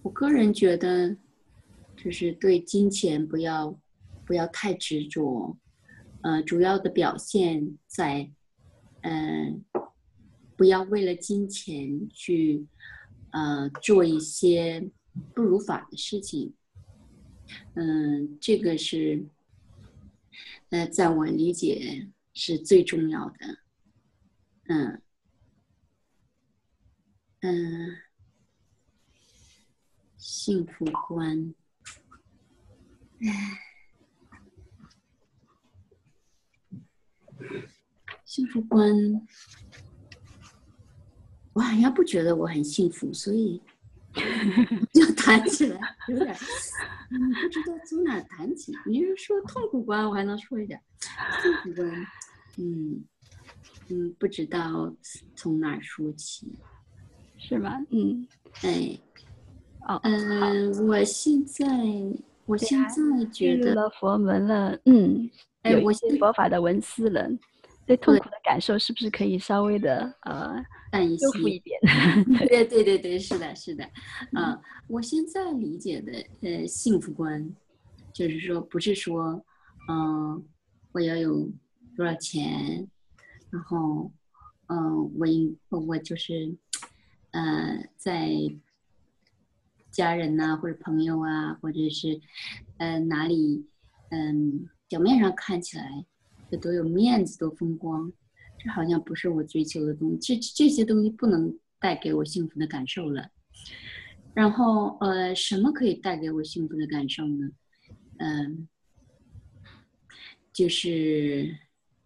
我个人觉得，就是对金钱不要太执着，主要的表现在，不要为了金钱去，做一些不如法的事情，这个是，在我理解是最重要的，嗯嗯，幸福观。幸福观，我好像不觉得我很幸福，所以就谈起来有点，不知道从哪谈起。你是说痛苦观，我还能说一点；幸福观，不知道从哪说起， 是吗？ 哎， 好， 我现在觉得， 进入了佛门了，有一些佛法的文思了，对痛苦的感受是不是可以稍微的淡一些修复一点？ 对，是的，我现在理解的幸福观，就是说不是说，我要有多少钱，然后，我就是，在家人呐、或者朋友啊，或者是，哪里，表面上看起来这都有面子，多风光，这好像不是我追求的东西，这些东西不能带给我幸福的感受了。然后，什么可以带给我幸福的感受呢？就是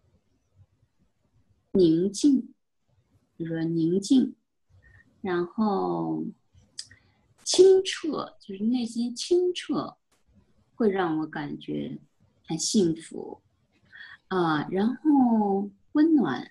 宁静，比如说宁静，然后清澈，就是内心清澈，会让我感觉很幸福然后温暖，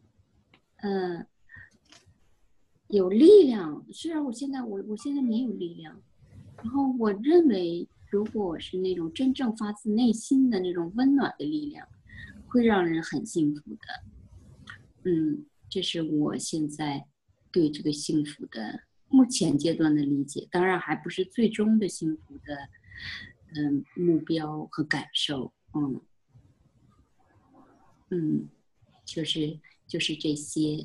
有力量。虽然我现在没有力量，然后我认为，如果是那种真正发自内心的那种温暖的力量，会让人很幸福的。这是我现在对这个幸福的目前阶段的理解，当然还不是最终的幸福的，目标和感受。就是这些。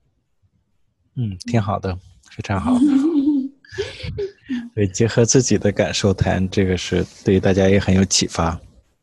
挺好的，非常好。对，结合自己的感受谈，这个是对大家也很有启发。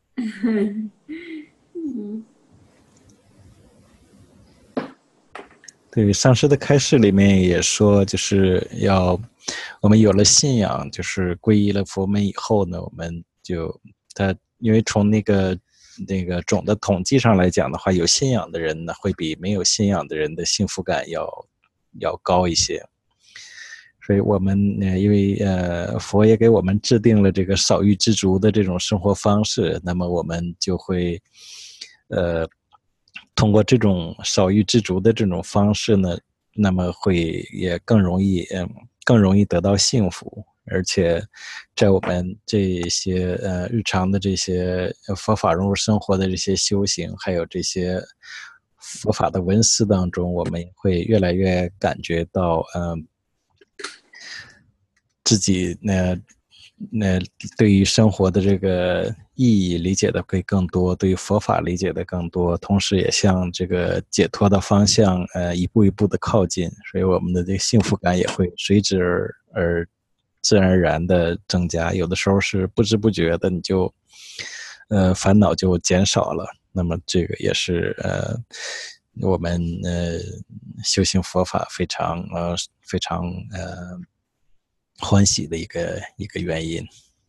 对，上师的开示里面也说，就是我们有了信仰，就是皈依了佛门以后呢，我们因为从那个总的统计上来讲的话，有信仰的人呢，会比没有信仰的人的幸福感要高一些。所以我们因为佛也给我们制定了这个少欲知足的这种生活方式，那么我们就会通过这种少欲知足的这种方式呢，那么也更容易得到幸福。而且在我们这些日常的这些佛法融入生活的这些修行，还有这些佛法的文思当中，我们会越来越感觉到自己对于生活的这个意义理解的会更多，对于佛法理解的更多，同时也向这个解脱的方向一步一步的靠近，所以我们的这个幸福感也会随之而自然而然的增加。有的时候是不知不觉的，你就烦恼就减少了。那么这个也是我们修行佛法非常欢喜的一个原因。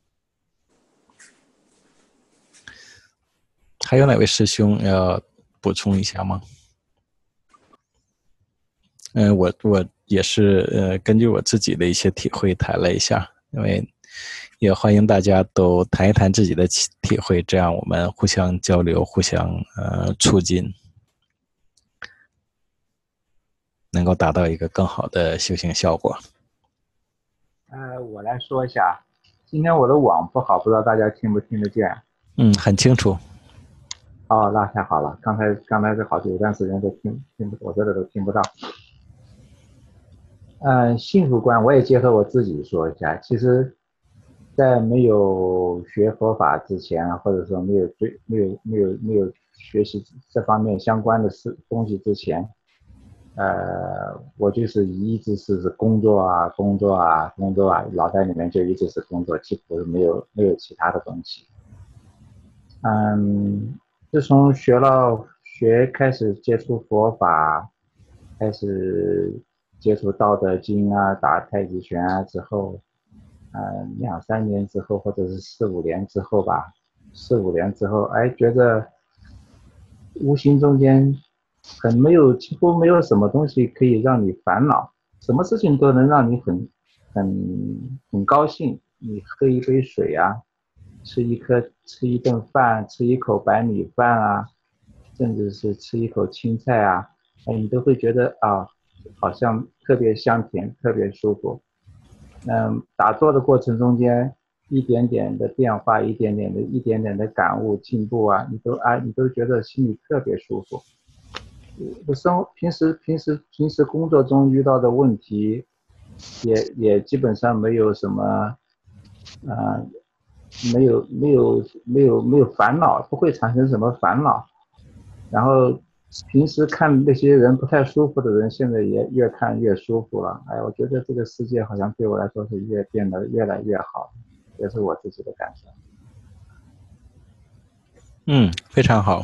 还有哪位师兄要补充一下吗？我也是根据我自己的一些体会谈了一下，因为也欢迎大家都谈一谈自己的体会，这样我们互相交流，互相促进，能够达到一个更好的修行效果。 我来说一下，今天我的网不好，不知道大家听不听得见？ 很清楚。 哦，那太好了，刚才是好久一段时间都听不，我这里都听不到。 幸福观我也结合我自己说一下。其实，在没有学佛法之前，或者说没有学习这方面相关的东西之前，我就是一直是工作啊，工作啊，工作啊，脑袋里面就一直是工作，几乎没有其他的东西。自从开始接触佛法，开始接触道德经啊，打太极拳啊之后，2、3年之后，或者是4、5年之后吧，4、5年之后，哎，觉得无形中间几乎没有什么东西可以让你烦恼，什么事情都能让你很高兴。你喝一杯水啊，吃一顿饭，吃一口白米饭啊，甚至是吃一口青菜啊，你都会觉得啊，好像特别香甜，特别舒服。打坐的过程中间，一点点的变化，一点点的感悟进步啊，你都觉得心里特别舒服。平时工作中遇到的问题，也基本上没有什么，没有烦恼，不会产生什么烦恼。然后平时看那些人不太舒服的人，现在也越看越舒服了。哎，我觉得这个世界好像对我来说是变得越来越好，也是我自己的感受。 非常好。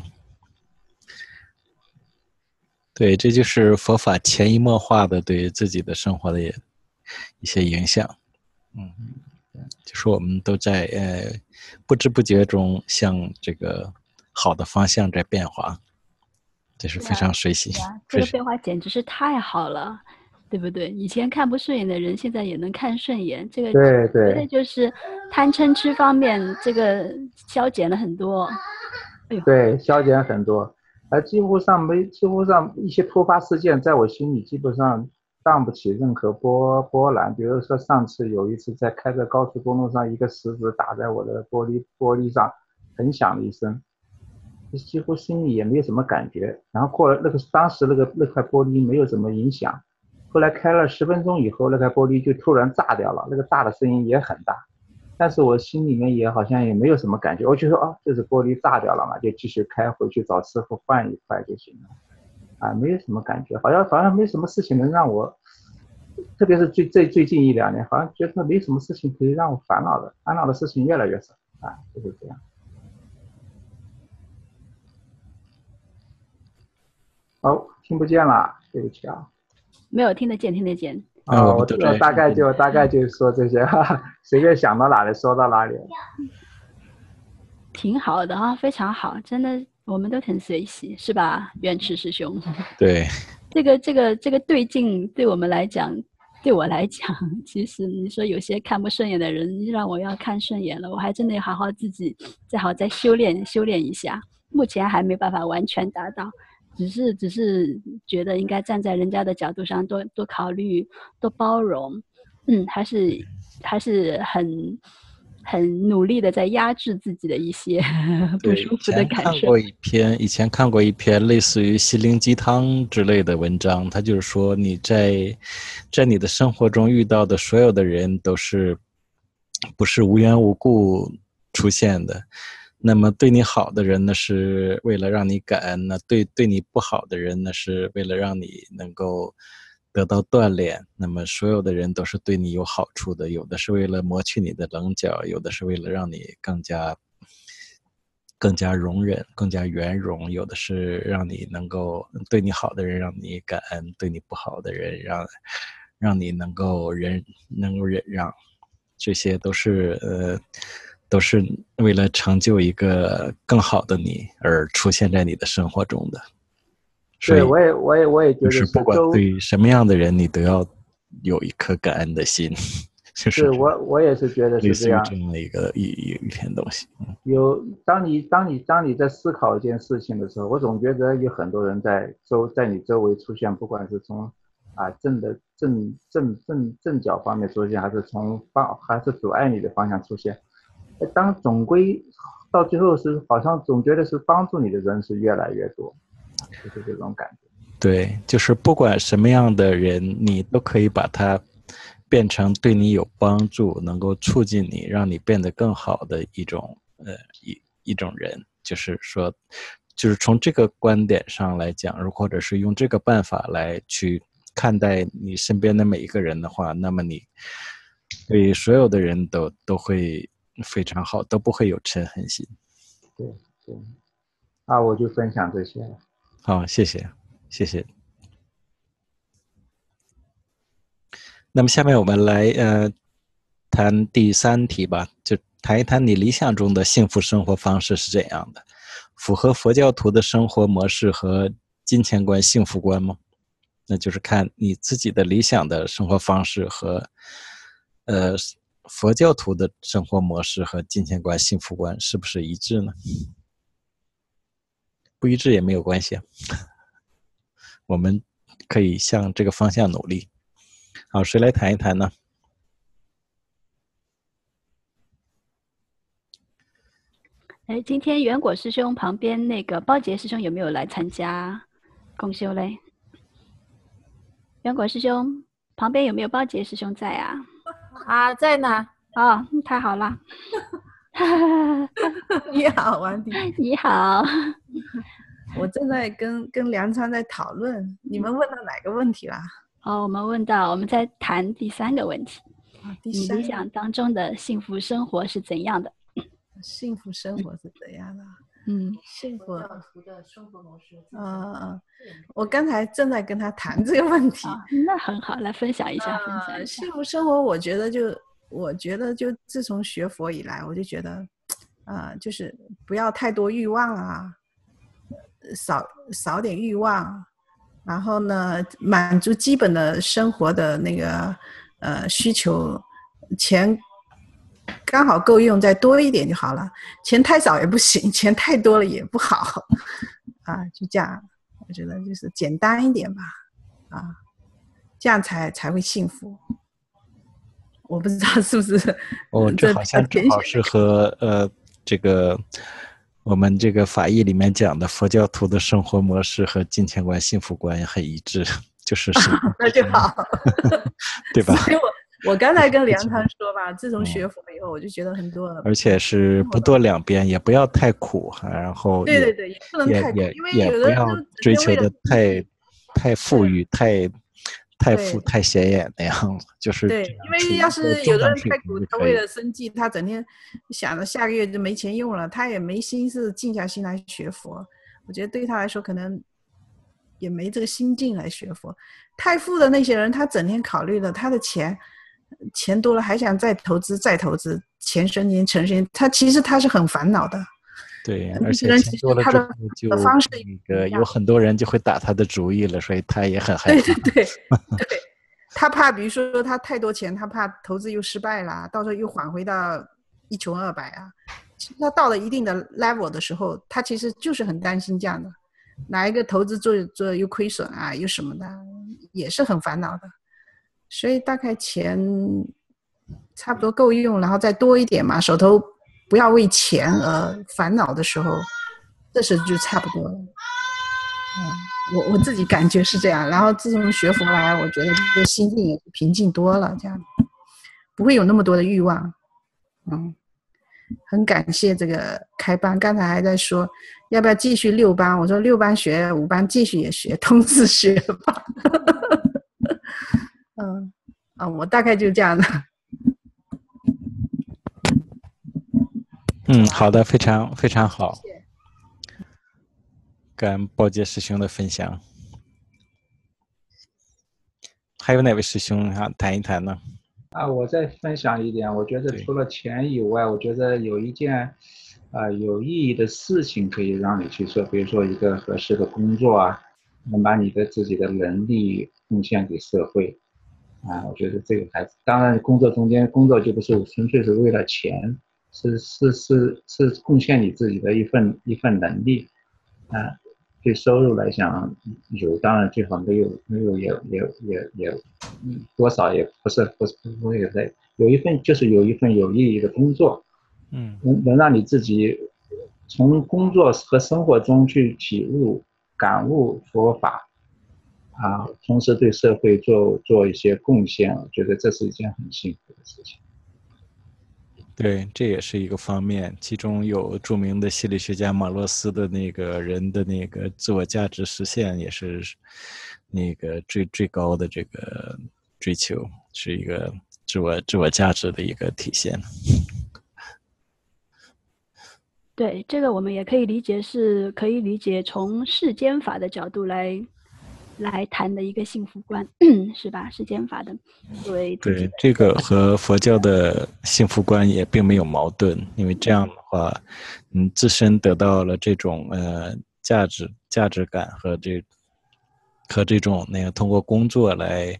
对，这就是佛法潜移默化的对自己的生活的一些影响。就是我们都在不知不觉中向这个好的方向在变化，这是非常随喜。 这个变化简直是太好了，对不对？以前看不顺眼的人，现在也能看顺眼，这个对， 绝对就是贪嗔痴方面这个消减了很多。 对，消减很多。几乎上一些突发事件，在我心里基本上荡不起任何波澜。比如说有一次在开在高速公路上，一个石子打在我的玻璃上，很响的一声，几乎心里也没有什么感觉。然后过了当时那块玻璃没有什么影响，后来开了10分钟以后，那块玻璃就突然炸掉了，那个炸的声音也很大。但是我心里面也好像也没有什么感觉，我就说这是玻璃炸掉了嘛，就继续开回去找师傅换一块就行了。没有什么感觉，好像没什么事情能让我，特别是最近1、2年，好像觉得没什么事情可以让我烦恼的事情越来越少就是这样。听不见了，对不起啊。 没有，听得见。 我大概就说这些，随便想到哪里说到哪里。 挺好的啊，非常好，真的，我们都很随喜，是吧，圆池师兄？ 对， 这个对境，对我们来讲，对我来讲，其实你说有些看不顺眼的人，让我要看顺眼了，我还真的好好自己再修炼一下。目前还没办法完全达到。只是觉得应该站在人家的角度上多考虑，多包容，还是很努力的在压制自己的一些不舒服的感受。 以前看过一篇类似于心灵鸡汤之类的文章，他就是说你在你的生活中遇到的所有的人不是无缘无故出现的。那么对你好的人呢，是为了让你感恩；那对你不好的人呢，是为了让你能够得到锻炼。那么所有的人都是对你有好处的，有的是为了磨去你的棱角，有的是为了让你更加容忍，更加圆融，有的是让你能够对你好的人让你感恩，对你不好的人让你能够忍让，这些都是为了成就一个更好的你而出现在你的生活中的。 对，我也觉得是不管对什么样的人，你都要有一颗感恩的心。就是我也是觉得是这样。 这样的一片东西。 当你在思考一件事情的时候，我总觉得有很多人在你周围出现，不管是从正角方面出现，还是还是阻碍你的方向出现。总归到最后好像总觉得是帮助你的人是越来越多，就是这种感觉。 对，就是不管什么样的人，你都可以把他变成对你有帮助，能够促进你，让你变得更好的一种人。就是说，就是从这个观点上来讲，或者是用这个办法来去看待你身边的每一个人的话，那么你对所有的人都会非常好，都不会有嗔恨心。 对对，我就分享这些了。 好，谢谢，谢谢。那么下面我们来谈第3题吧，就谈一谈你理想中的幸福生活方式是怎样的，符合佛教徒的生活模式和金钱观、幸福观吗？那就是看你自己的理想的生活方式和佛教徒的生活模式和金钱观、幸福观是不是一致呢？不一致也没有关系，我们可以向这个方向努力。好，谁来谈一谈呢？ 哎，今天元果师兄旁边那个包杰师兄有没有来参加共修嘞？元果师兄旁边有没有包杰师兄在啊？ 在呢。 哦，太好了。 你好，王迪。 你好。 我正在跟梁川在讨论，你们问到哪个问题啦？ 我们在谈第3个问题。 你理想当中的幸福生活是怎样的？ 幸福生活是怎样的？幸福的生活模式。我刚才正在跟他谈这个问题。 那很好，来分享一下。 幸福生活，我觉得就自从学佛以来，我就觉得，就是不要太多欲望啊，少点欲望，然后呢，满足基本的生活的那个需求，钱刚好够用，再多一点就好了。钱太少也不行，钱太多了也不好就这样。我觉得就是简单一点吧，这样才会幸福。我不知道是不是这好像正好是和这个我们这个法义里面讲的佛教徒的生活模式和金钱观、幸福观很一致，就是那就好， 对吧？ 所以我刚才跟梁川说吧，自从学佛以后，我就觉得很多， 而且是不多两边，也不要太苦，然后对，也不能太苦，因为有的人不要追求的太富裕、太富、太显眼那样子，就是对，因为要是有的人太苦，他为了生计，他整天想着下个月就没钱用了，他也没心思静下心来学佛。我觉得对他来说，可能也没这个心境来学佛。太富的那些人，他整天考虑了他的钱多了，还想再投资，钱生钱，钱生钱，其实他是很烦恼的。 对，而且钱多了之后就方式有很多人就会打他的主意了，所以他也很害怕。 对，他怕，比如说他太多钱，他怕投资又失败了，到时候又返回到一穷二白啊。其实他到了一定的 level 的时候，他其实就是很担心这样的，哪一个投资做又亏损啊，又什么的，也是很烦恼的。所以大概钱差不多够用，然后再多一点嘛，手头不要为钱而烦恼的时候，这时就差不多了。我自己感觉是这样，然后自从学佛来，我觉得这个心境也平静多了，这样不会有那么多的欲望。很感谢这个开班，刚才还在说要不要继续6班，我说6班学5班继续也学，通知学吧。我大概就这样的。 好的，非常非常好，感恩宝杰师兄的分享。还有哪位师兄谈一谈呢？ 我再分享一点，我觉得除了钱以外，我觉得有一件有意义的事情可以让你去做，比如说一个合适的工作啊，能把你的自己的能力贡献给社会我觉得这个当然工作中间工作就不是纯粹是为了钱，是贡献你自己的一份能力对收入来讲有，当然最好没有也多少也不会在有一份有意义的工作，能让你自己从工作和生活中去感悟佛法同时对社会做一些贡献，我觉得这是一件很幸福的事情。 对，这也是一个方面，其中有著名的心理学家马洛斯的那个人的那个自我价值实现，也是那个最高的这个追求，是一个自我价值的一个体现。 对，这个我们也可以理解可以理解从世间法的角度来谈的一个幸福观，是吧？世间法的作为自己对， 的这个和佛教的幸福观也并没有矛盾，因为这样的话，自身得到了这种价值感和这种那个通过工作来，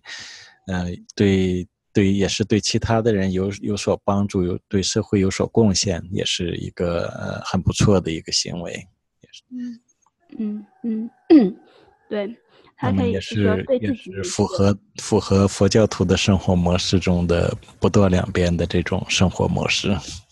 对也是对其他的人有所帮助，对社会有所贡献，也是一个很不错的一个行为。 对， 那么他可以是说对也自己是符合佛教徒的生活模式中的不堕两边的这种生活模式。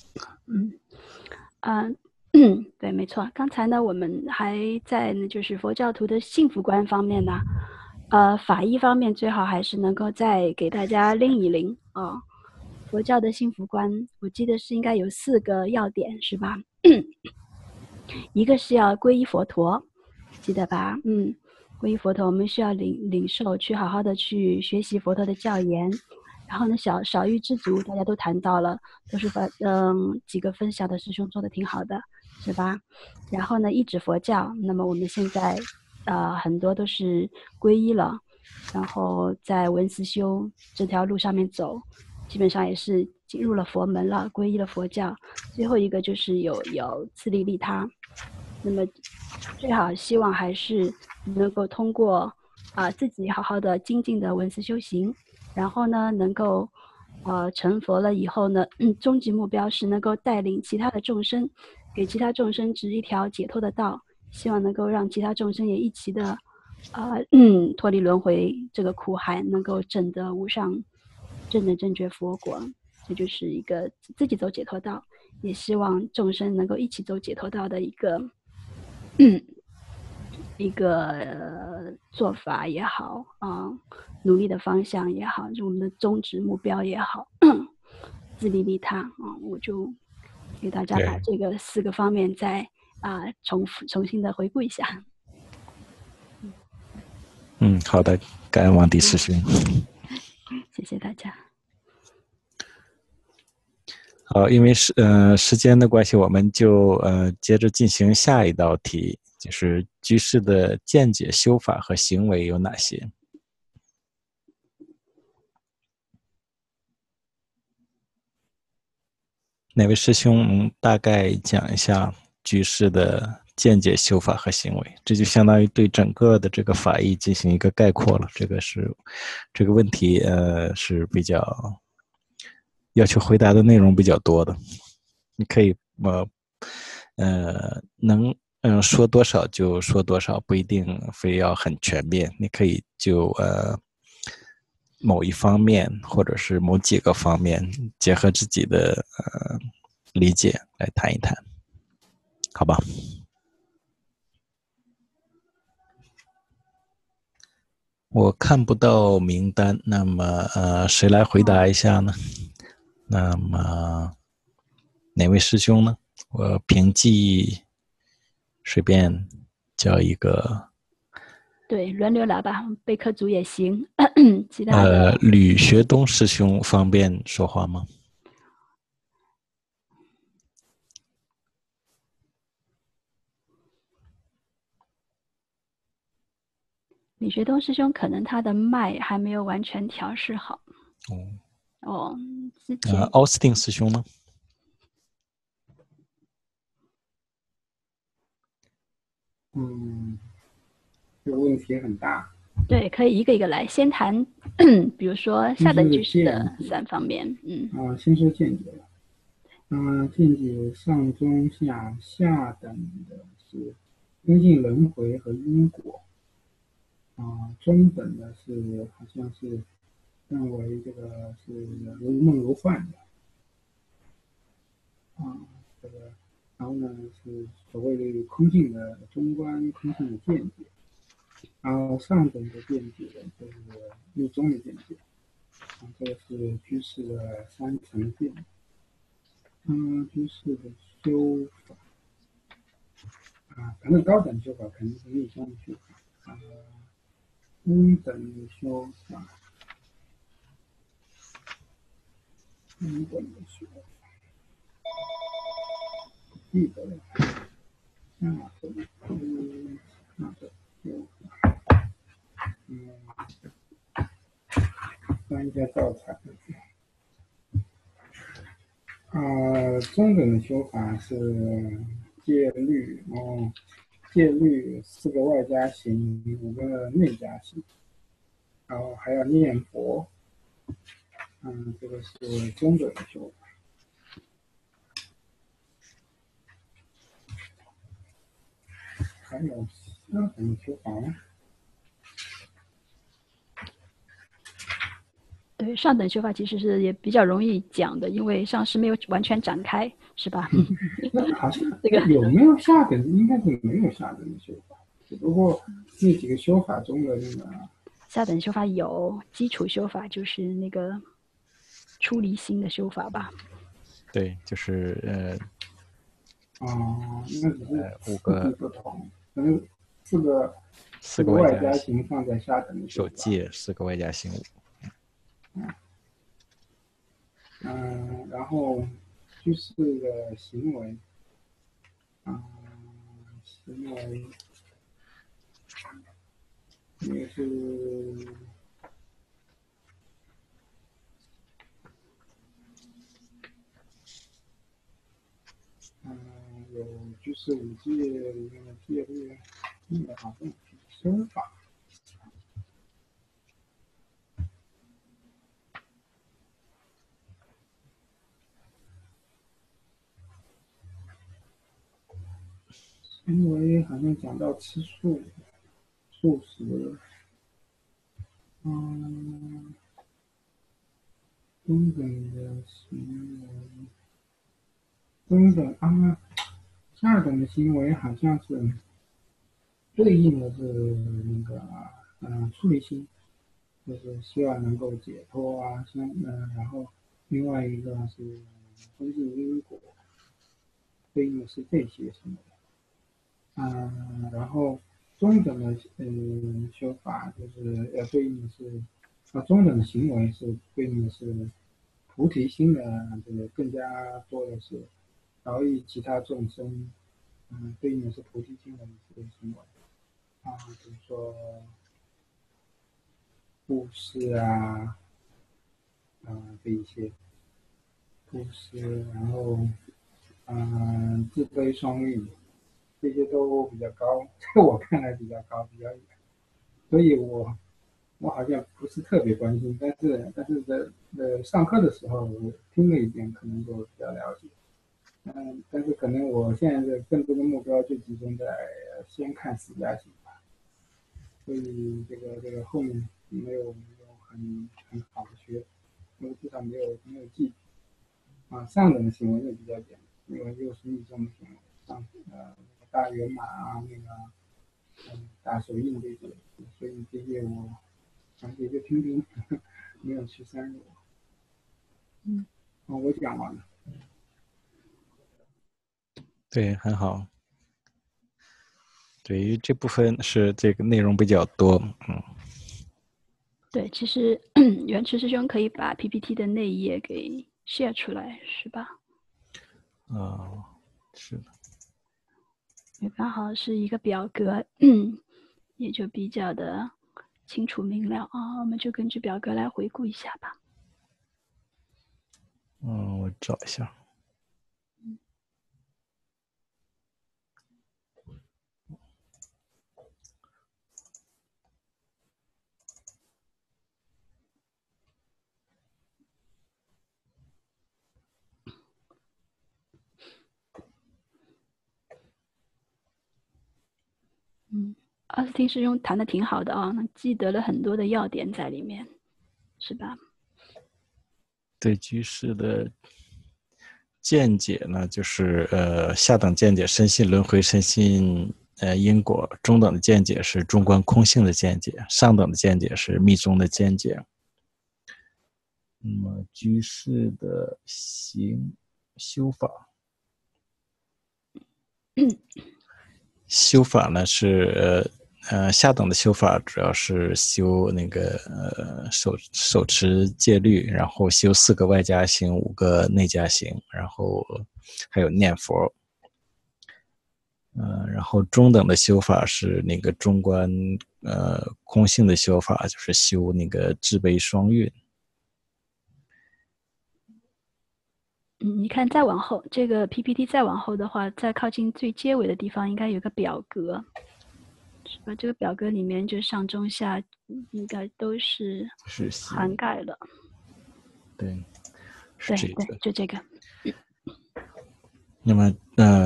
对，没错。刚才呢，我们还在就是佛教徒的幸福观方面呢，法医方面最好还是能够再给大家拎一拎啊。佛教的幸福观，我记得是应该有4个要点，是吧？一个是要皈依佛陀，记得吧？皈依佛陀，我们需要领受，去好好的去学习佛陀的教言。然后呢，少欲知足，大家都谈到了，都是几个分享的师兄做的挺好的，是吧？然后呢，一指佛教，那么我们现在很多都是皈依了，然后在文思修这条路上面走，基本上也是进入了佛门了，皈依了佛教。最后一个就是有自利利他，那么最好希望还是能够通过自己好好的精进的文思修行，然后呢能够成佛了以后呢，终极目标是能够带领其他的众生，给其他众生指一条解脱的道，希望能够让其他众生也一起的脱离轮回这个苦海，能够证得无上正的正觉佛果。这就是一个自己走解脱道，也希望众生能够一起走解脱道的一个做法也好努力的方向也好，就我们的宗旨目标也好，自利利他我就给大家把这个4个方面再重新的回顾一下。 好的，感恩王迪师兄。 谢谢大家。 好，因为时间的关系，我们就接着进行下一道题，就是居士的见解、修法和行为有哪些？哪位师兄大概讲一下居士的见解、修法和行为？这就相当于对整个的这个法义进行一个概括了。这个问题是比较要求回答的内容比较多的。你可以能说多少就说多少，不一定非要很全面。你可以就某一方面或者是某几个方面结合自己的理解来谈一谈，好吧？我看不到名单，那么谁来回答一下呢？那么哪位师兄呢？我凭记随便叫一个。 对，轮流来吧，备课组也行。其他的吕学东师兄方便说话吗？ 李学东师兄可能他的麦还没有完全调试好。之前奥斯汀师兄呢？ 这个问题很大。 对，可以一个一个来，先谈，比如说下等居士的3方面。 先说见解了。见解上中下，下等的是根性轮回和因果。中等的是好像是认为这个是如梦如幻的。这个然后呢是所谓的空性的中观，空性的见解。 然后上等的见解就是密宗的见解，这个是居士的3层见。居士的修法反正高等修法肯定是密宗的修法，中等的修法，中等的修法，记得了，下等修法，翻一下教材。中等的修法是戒律，戒律4个外加行，5个内加行，然后还要念佛，这个是中等的修法。还有下等的修法吗？ 对，上等修法其实是也比较容易讲的，因为上师没有完全展开，是吧？ 那好像这个有没有下等？应该是没有下等的修法，只不过那几个修法中的那个下等修法有基础修法，就是那个出离心的修法吧。 对，就是那只是 5个不同，可能4个外加行放在下等的修法。 守戒4个外加行5。 然后居士的行为，行为也是有居士5戒里面的戒律，好像修法。因为好像讲到吃素食，中等的行为，下等的行为好像是对应的是那个出离心，就是希望能够解脱啊，然后另外一个是分尽因果，对应的是这些行为。然后中等的修法就是对应的是中等的行为是对应的是菩提心的，这个更加多的是饶益其他众生，对应的是菩提心的这个行为比如说布施这一些布施，然后自悲双运。这些都比较高，在我看来比较高，比较远，所以我好像不是特别关心，但是在上课的时候我听了一遍，可能就比较了解。但是可能我现在的更多的目标就集中在先看4加行吧，所以这个后面没有很好的学，因为至少没有记上等的行为就比较简单，因为又是密宗的行为，大圆满那个大手印这些，所以这些我也就听听，没有去深入。我讲完了。 对，很好。对于这部分是这个内容比较多， 对，其实圆池师兄可以把 PPT 的那一页给 share 出来，是吧？ 是的。 也刚好是一个表格，也就比较的清楚明了我们就根据表格来回顾一下吧。 我找一下。 奥斯汀师兄谈的挺好的记得了很多的要点在里面，是吧？ 对居士的见解呢，就是下等见解深信轮回，深信因果，中等的见解是中观空性的见解，上等的见解是密宗的见解。那么居士的修法，修法呢是下等的修法主要是修那个手持戒律，然后修4个外加行，5个内加行，然后还有念佛。然后中等的修法是那个中观空性的修法，就是修那个智悲双运。 你看再往后，这个 PPT 再往后的话，再靠近最结尾的地方应该有个表格，是吧？这个表格里面就上中下应该都是涵盖了。 对， 对对，就这个。 那么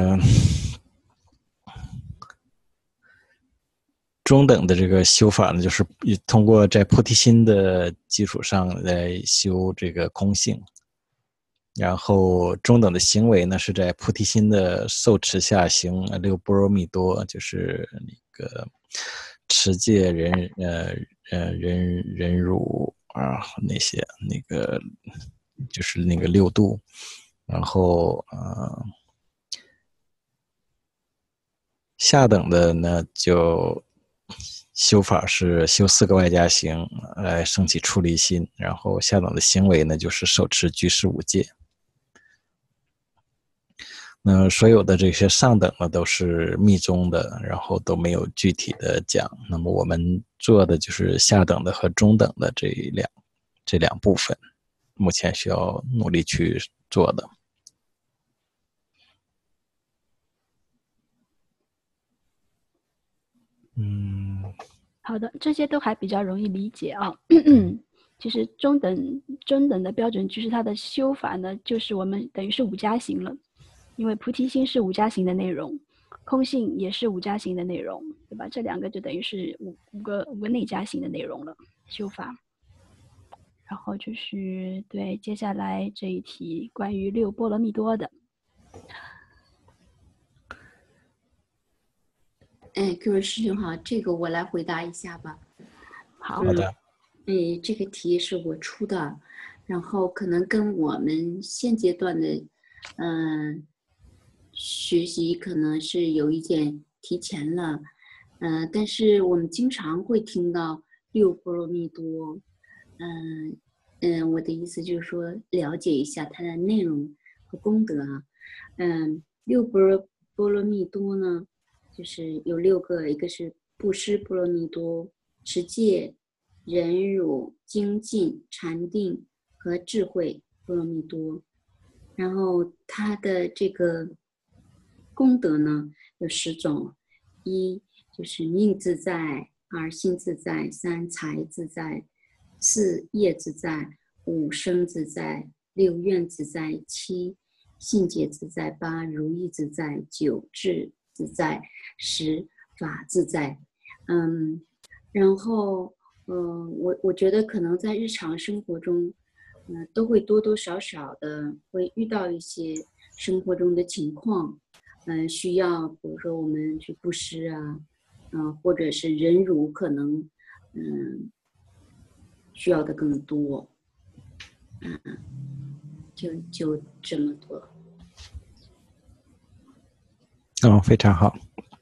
中等的这个修法呢，就是通过在菩提心的基础上来修这个空性。然后中等的行为呢，是在菩提心的受持下行6波罗蜜多，就是那个持戒、忍辱啊，那些那个就是那个6度。然后下等的呢，就修法是修4个外加行来升起出离心，然后下等的行为呢，就是手持居士5戒。那所有的这些上等的都是密宗的，然后都没有具体的讲。那么我们做的就是下等的和中等的这两部分，目前需要努力去做的。 好的，这些都还比较容易理解啊。其实中等的标准就是它的修法呢，就是我们等于是5加行了。因为菩提心是5加行的内容，空性也是5加行的内容，对吧？这2个就等于是五个内加行的内容了，修法。然后就是对，接下来这一题关于6波罗蜜多的。 各位师兄好，这个我来回答一下吧。 好的。 这个题是我出的，然后可能跟我们现阶段的学习可能是有一点提前了，但是我们经常会听到6波罗蜜多，我的意思就是说了解一下它的内容和功德啊。6波罗蜜多呢，就是有6个，一个是布施波罗蜜多、持戒、忍辱、精进、禅定和智慧波罗蜜多。然后它的这个功德呢有10种：1就是命自在，2心自在，3财自在，4业自在，5生自在，6愿自在，7信解自在，8如意自在，9智自在，10法自在。然后我觉得可能在日常生活中都会多多少少的会遇到一些生活中的情况，需要比如说我们去布施啊，或者是忍辱，可能需要的更多，就这么多。 非常好。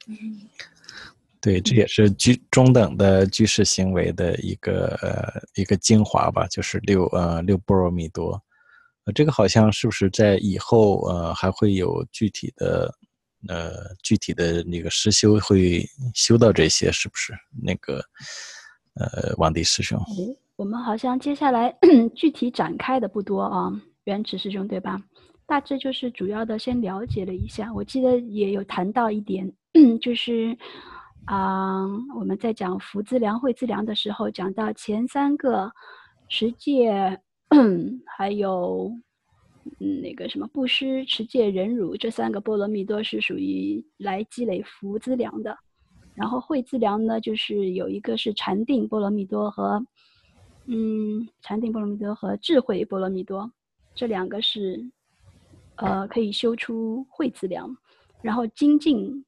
对，这也是中等的居士行为的一个精华吧，就是6波罗蜜多。这个好像是不是在以后还会有具体的那个实修会修到这些，是不是？那个王迪师兄， 我们好像接下来具体展开的不多啊，原池师兄对吧？大致就是主要的先了解了一下。我记得也有谈到一点，就是我们在讲福资粮、慧资粮的时候，讲到前3个持戒，还有那个什么布施、持戒、忍辱，这3个波罗蜜多是属于来积累福资粮的。然后慧资粮呢，就是有一个是禅定波罗蜜多和智慧波罗蜜多，这2个是可以修出慧资粮。然后精进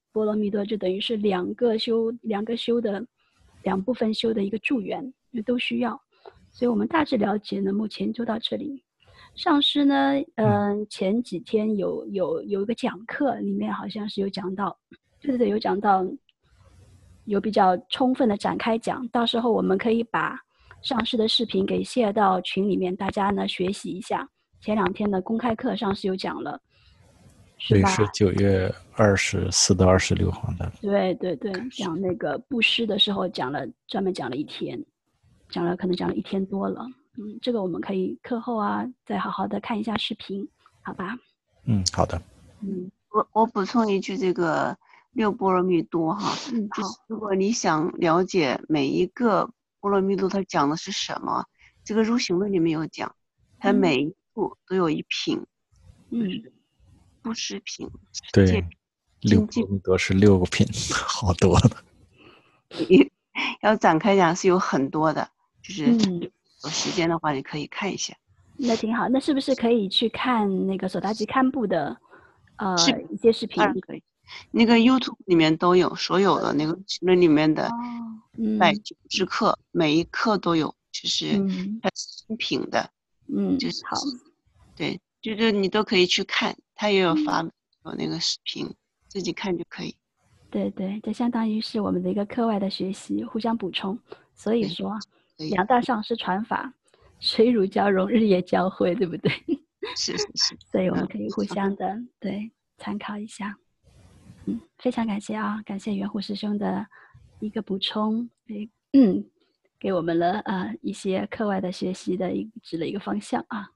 波罗蜜多就等于是两个修的两部分修的一个助缘，都需要。所以我们大致了解呢，目前就到这里。上师呢，前几天有一个讲课，里面好像是有讲到，对，有讲到，有比较充分的展开讲。到时候我们可以把上师的视频给share到群里面，大家呢学习一下。前2天的公开课上是有讲了， 对，是9月24到26号的。 对，讲那个布施的时候专门讲了1天，可能讲了1天多了。这个我们可以课后啊再好好的看一下视频，好吧？ 好的。 我补充一句，这个6波罗蜜多哈， 好。 如果你想了解每一个波罗蜜多它讲的是什么，这个入行论里面有讲，它每一步都有一品，布施品， 对，6波罗蜜多是6个品，好多的。 要展开讲是有很多的，就是有时间的话你可以看一下。 那挺好，那是不是可以去看那个索达吉堪布的一些视频？ 可以，那个 YouTube 里面都有，所有的那个那里面的190课，每一课都有，就是它是新品的，就是好， 对，就是你都可以去看，它也有发有那个视频，自己看就可以。 对，这相当于是我们的一个课外的学习，互相补充。所以说2大上师传法，水乳交融，日夜交汇，对不对？ 是。 所以我们可以互相的参考一下。非常感谢啊，感谢圆护师兄的一个补充，给我们了一些课外的学习的指了一个方向啊。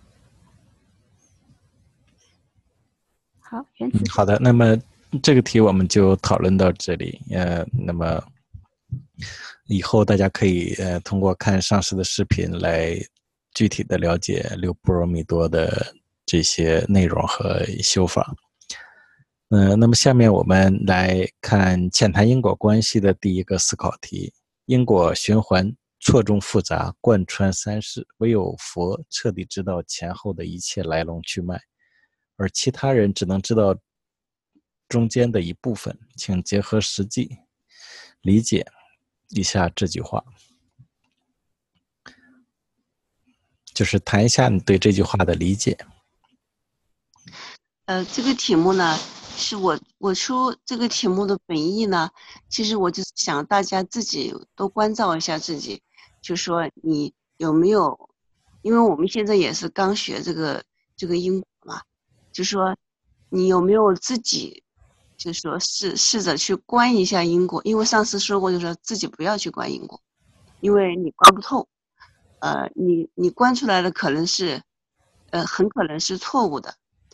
好，原子。 好的，那么这个题我们就讨论到这里。那么以后大家可以通过看上师的视频来具体的了解6波罗蜜多的这些内容和修法。那么下面我们来看浅谈因果关系的第一个思考题：因果循环错综复杂，贯穿3世，唯有佛彻底知道前后的一切来龙去脉，而其他人只能知道中间的一部分。请结合实际理解一下这句话，就是谈一下你对这句话的理解。 这个题目呢，是我出这个题目的本意呢，其实我就是想大家自己都关照一下自己，就说你有没有，因为我们现在也是刚学这个因果嘛，就说你有没有自己，就说试着去观一下因果，因为上次说过，就说自己不要去观因果，因为你观不透，你观出来的可能是，很可能是错误的，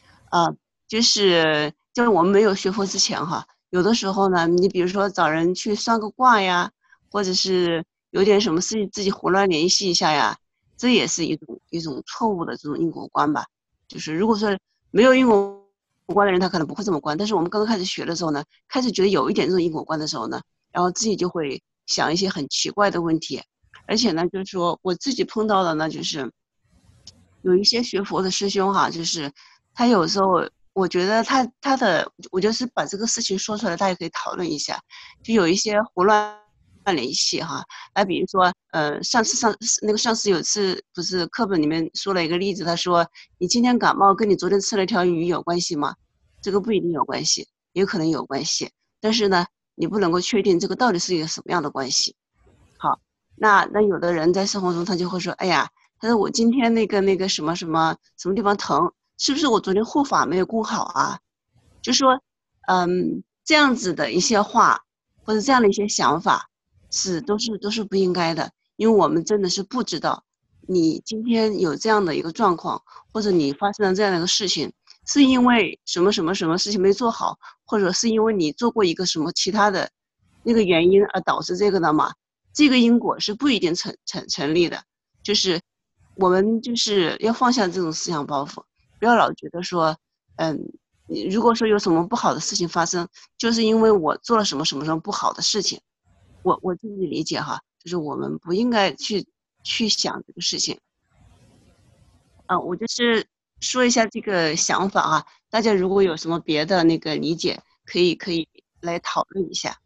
就是我们没有学佛之前哈，有的时候呢，你比如说找人去算个卦呀，或者是有点什么事情自己胡乱联系一下呀，这也是一种错误的这种因果观吧。就是如果说没有因果观的人，他可能不会这么观，但是我们刚刚开始学的时候呢，开始觉得有一点这种因果观的时候呢，然后自己就会想一些很奇怪的问题，而且呢，就是说我自己碰到的呢，就是有一些学佛的师兄哈，就是他有时候。我觉得我就是把这个事情说出来，大家可以讨论一下。就有一些胡乱联系哈，比如说，上次有次不是课本里面说了一个例子，他说你今天感冒跟你昨天吃了条鱼有关系吗？这个不一定有关系，也有可能有关系，但是呢，你不能够确定这个到底是一个什么样的关系。好，那有的人在生活中他就会说，哎呀，他说我今天那个什么地方疼。是不是我昨天护法没有顾好啊？就说，这样子的一些话或者这样的一些想法，都是不应该的，因为我们真的是不知道你今天有这样的一个状况，或者你发生了这样的一个事情，是因为什么事情没做好，或者是因为你做过一个什么其他的那个原因而导致这个的嘛？这个因果是不一定成立的，就是我们就是要放下这种思想包袱。不要老觉得说，如果说有什么不好的事情发生，就是因为我做了什么不好的事情。我自己理解哈，就是我们不应该去想这个事情。我就是说一下这个想法啊，大家如果有什么别的那个理解，可以来讨论一下。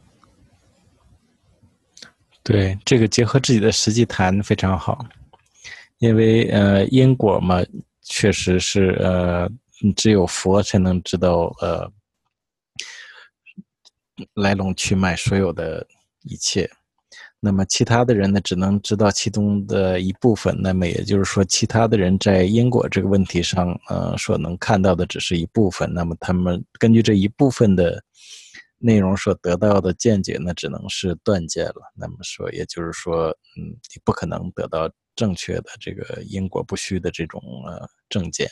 对，这个结合自己的实际谈非常好，因为因果嘛，确实是只有佛才能知道来龙去脉所有的一切。那么其他的人呢，只能知道其中的一部分。那么也就是说，其他的人在因果这个问题上，所能看到的只是一部分。那么他们根据这一部分的内容所得到的见解呢，只能是断见了。那么说，也就是说，你不可能得到正确的这个因果不虚的这种正见。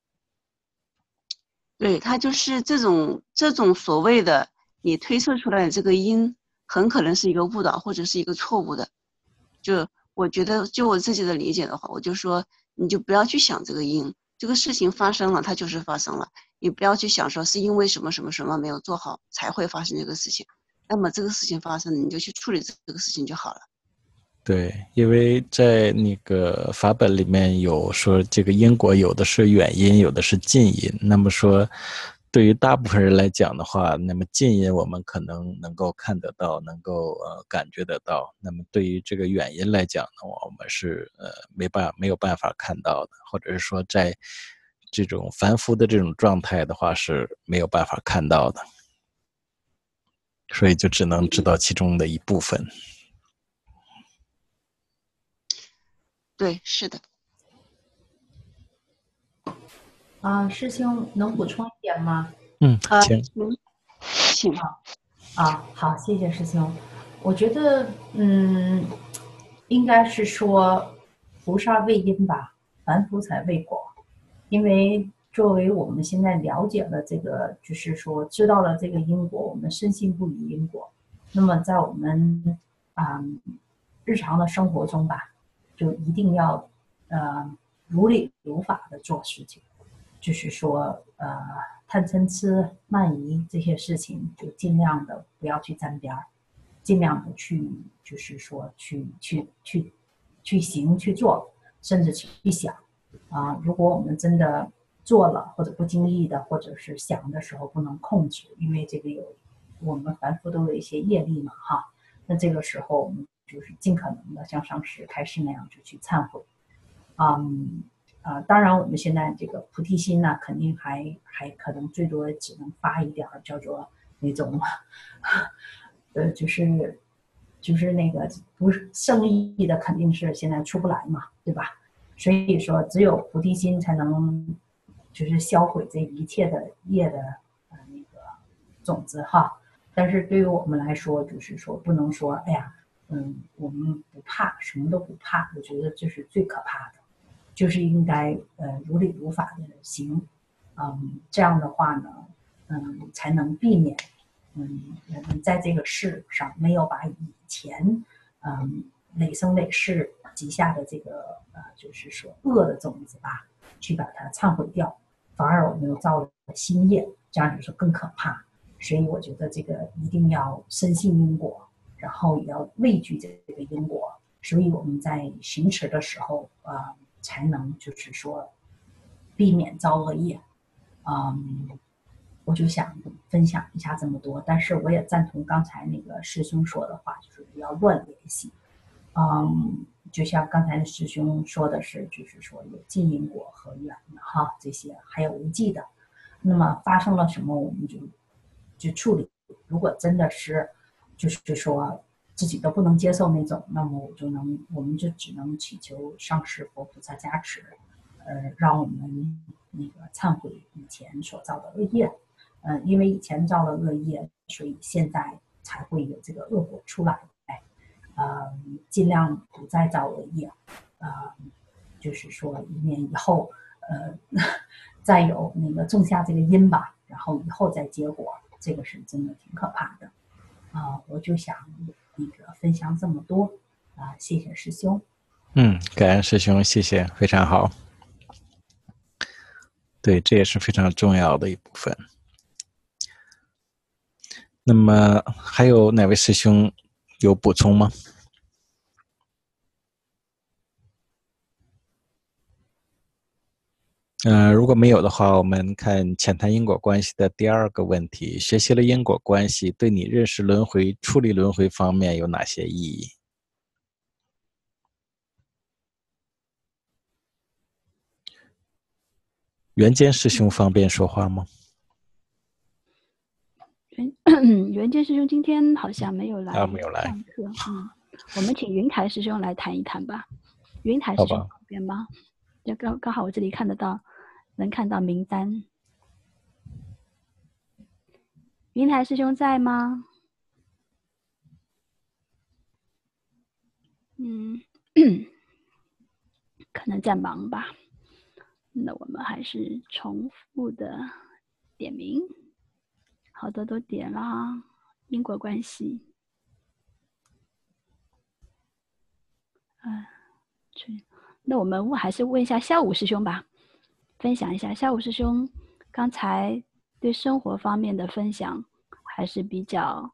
对，它就是这种所谓的你推测出来的这个因，很可能是一个误导或者是一个错误的。就我觉得，就我自己的理解的话，我就说你就不要去想这个因，这个事情发生了，它就是发生了，你不要去想说是因为什么什么什么没有做好才会发生这个事情。那么这个事情发生，你就去处理这个事情就好了。 对，因为在那个法本里面有说，这个因果有的是远因，有的是近因。那么说，对于大部分人来讲的话，那么近因我们可能能够看得到，能够感觉得到。那么对于这个远因来讲呢，我们是没有办法看到的，或者是说在这种凡夫的这种状态的话是没有办法看到的，所以就只能知道其中的一部分。 对，是的。 师兄能补充一点吗？ 请。 好，谢谢师兄。我觉得，应该是说，菩萨为因吧，凡夫才为果。因为作为我们现在了解了这个，就是说知道了这个因果，我们深信不疑因果。那么在我们日常的生活中吧，就一定要如理如法的做事情，就是说贪嗔痴慢疑这些事情就尽量的不要去沾边儿，尽量的去就是说去行去做，甚至去想如果我们真的做了或者不经意的或者是想的时候不能控制，因为这个我们凡夫都有一些业力嘛哈，那这个时候我们就是尽可能的像上师开示那样就去忏悔。当然我们现在这个菩提心呢，肯定还可能最多只能发一点叫做那种就是那个不是圣意的，肯定是现在出不来嘛，对吧？所以说只有菩提心才能就是销毁这一切的业的那个种子哈。但是对于我们来说，就是说不能说哎呀我们不怕，什么都不怕，我觉得这是最可怕的，就是应该如理如法的行，这样的话呢才能避免人们在这个世上没有把以前累生累世积下的这个就是说恶的种子吧，去把它忏悔掉，反而我们又造了新业，这样就是更可怕。所以我觉得这个一定要深信因果，然后也要畏惧这个因果，所以我们在行持的时候才能就是说避免造恶业。我就想分享一下这么多，但是我也赞同刚才那个师兄说的话，就是不要乱联系。就像刚才师兄说的是，就是说有近因果和远的哈，这些还有无记的。那么发生了什么，我们就处理。如果真的是就是说自己都不能接受那种，那么我们就只能祈求上师佛菩萨加持，让我们那个忏悔以前所造的恶业。因为以前造了恶业，所以现在才会有这个恶果出来。尽量不再造恶业，就是说以免以后再有那个种下这个因吧，然后以后再结果，这个是真的挺可怕的。我就想那个分享这么多谢谢师兄。 感恩师兄，谢谢，非常好。对，这也是非常重要的一部分。那么还有哪位师兄有补充吗？ 如果没有的话，我们看浅谈因果关系的第二个问题：学习了因果关系，对你认识轮回、处理轮回方面有哪些意义？圆间师兄方便说话吗？ 圆间师兄今天好像没有来没有来上课。我们请云台师兄来谈一谈吧。云台师兄方便吗？就刚好我这里看得到，能看到名单。云台师兄在吗？可能在忙吧。那我们还是重复的点名，好多都点啦。因果关系，那我们还是问一下萧武师兄吧，分享一下萧武师兄刚才对生活方面的分享，还是比较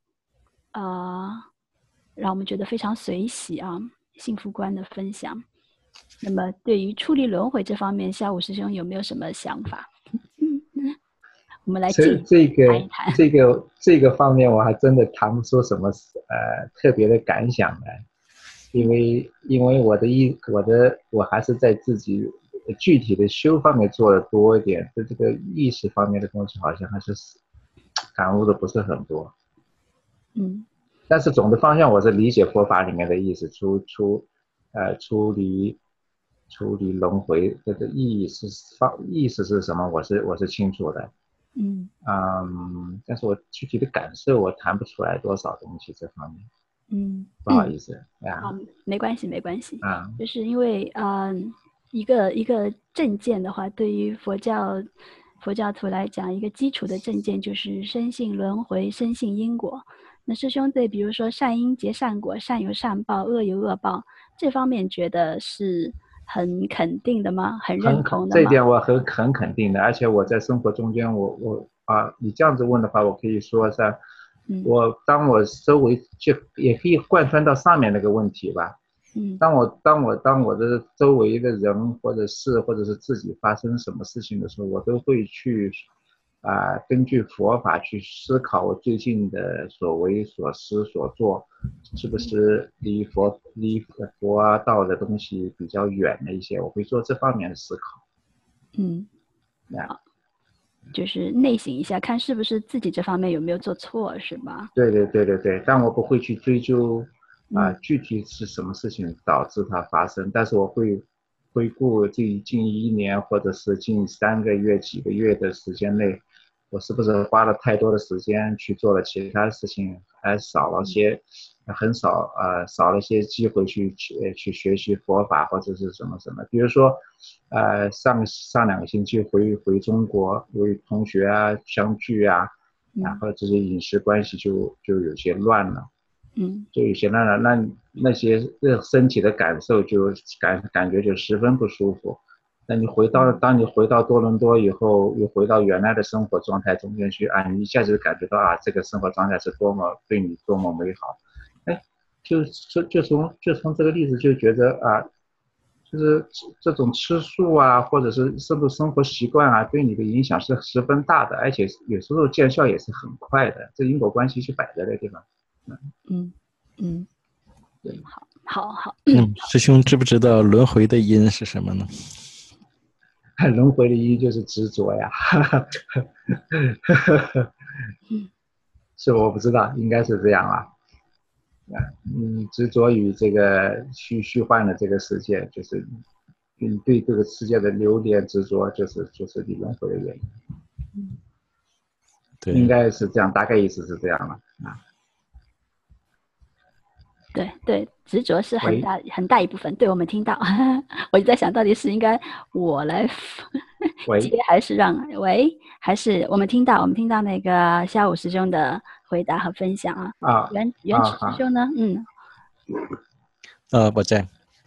让我们觉得非常随喜啊，幸福观的分享。那么对于处理轮回这方面，萧武师兄有没有什么想法？我们来谈一谈这个方面，我还真的谈不出什么特别的感想来。因为我还是在自己具体的修方面做的多一点，对这个意识方面的东西好像还是感悟的不是很多。但是总的方向我是理解佛法里面的意思，处理轮回这个意思是什么，我是清楚的。但是我具体的感受我谈不出来多少东西这方面。不好意思没关系就是因为一个正见的话，对于佛教徒来讲，一个基础的正见就是深信轮回，深信因果。那师兄对比如说善因结善果，善有善报，恶有恶报，这方面觉得是很肯定的吗？很认同的吗？ 这一点我很肯定的，而且我在生活中间你这样子问的话，我可以说是当我周围就也可以贯穿到上面那个问题吧。当我的周围的人或者事或者是自己发生什么事情的时候，我都会去根据佛法去思考我最近的所为所思所做是不是离佛道的东西比较远了一些，我会做这方面的思考。 就是内省一下，看是不是自己这方面有没有做错，是吧？ 对，但我不会去追究具体是什么事情导致它发生，但是我会回顾近1年或者是近3个月几个月的时间内，我是不是花了太多的时间去做了其他事情，还少了些少了些机会去学习佛法或者是什么。比如说上2个星期回中国，由于同学相聚然后这些饮食关系就有些乱了。就有些那些身体的感受就感觉就十分不舒服。当你回到多伦多以后，又回到原来的生活状态中间去你一下子感觉到这个生活状态是对你多么美好。就从这个例子就觉得就是这种吃素或者是生活习惯对你的影响是十分大的，而且有时候见效也是很快的，这因果关系就摆在这个地方。 好。 师兄知不知道轮回的因是什么呢？ 轮回的因就是执着呀。是我不知道，应该是这样执着于这个虚幻的这个世界，就是你对这个世界的留恋执着，就是你轮回的原因。对，应该是这样，大概意思是这样了对，执着是很大一部分。对，我们听到，我就在想到底是应该我来接还是让还是我们听到那个萧武师兄的回答和分享原始师兄呢？ 我在。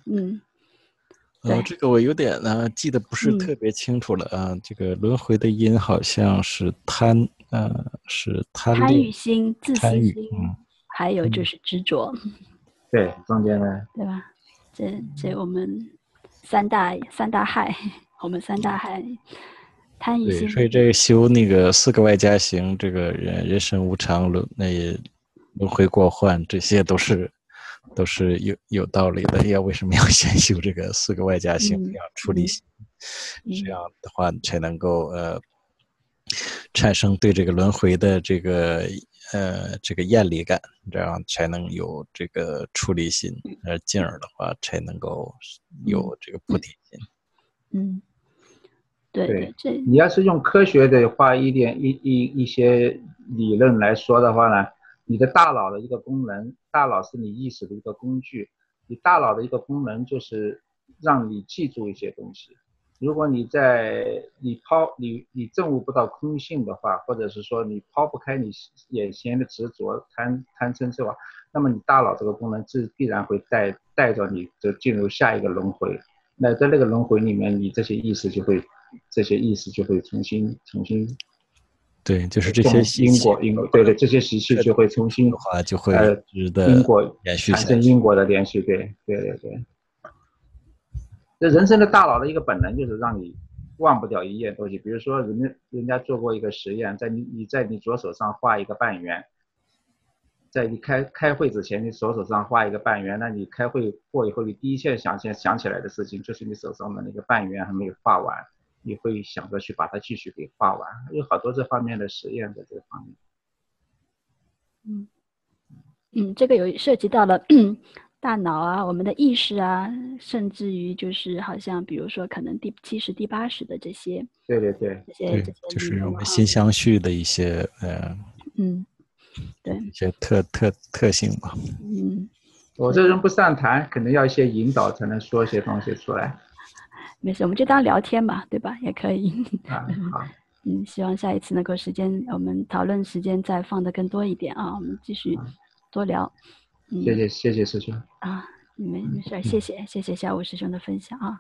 这个我有点记得不是特别清楚了这个轮回的因好像是贪欲心、自私心，还有就是执着。 对，中间呢？ 对吧？这我们三大害， 我们三大还贪一对， 心。 所以这个修那个4个外加行，这个人生无常轮回过患，这些都是有道理的。为什么要先修这个4个外加行，要处理心？这样的话才能够产生对这个轮回的这个厌离感，这样才能有这个出离心，进而的话才能够有这个菩提心。 对， 你要是用科学的话，一些理论来说的话呢，你的大脑的一个功能，大脑是你意识的一个工具，你大脑的一个功能就是让你记住一些东西。如果你证悟不到空性的话，或者是说你抛不开你眼前的执着贪嗔痴的话，那么你大脑这个功能必然会带着你就进入下一个轮回。那在那个轮回里面，你这些意识就会重新对，就是这些因果对的，这些习气就会重新的话就会因果延续产生因果的连续，对。这人生的大脑的一个本能就是让你忘不掉一样东西，比如说人家做过一个实验，你在你左手上画一个半圆，在你开会之前，你手上画一个半圆，那你开会过以后，你第一件想起来的事情就是你手上的那个半圆还没有画完，你会想着去把它继续给画完，有好多这方面的实验在这方面。这个有涉及到了大脑啊，我们的意识啊，甚至于就是好像比如说可能第70、第80的这些， 对， 这些就是我们心相续的一些对， 一些特性吧。 我这人不善谈，可能要一些引导才能说一些东西出来。 没事，我们就当聊天嘛，对吧？也可以。 好。 希望下一次能够我们讨论时间再放得更多一点啊，我们继续多聊。 谢谢师兄啊，没事，谢谢下午师兄的分享啊。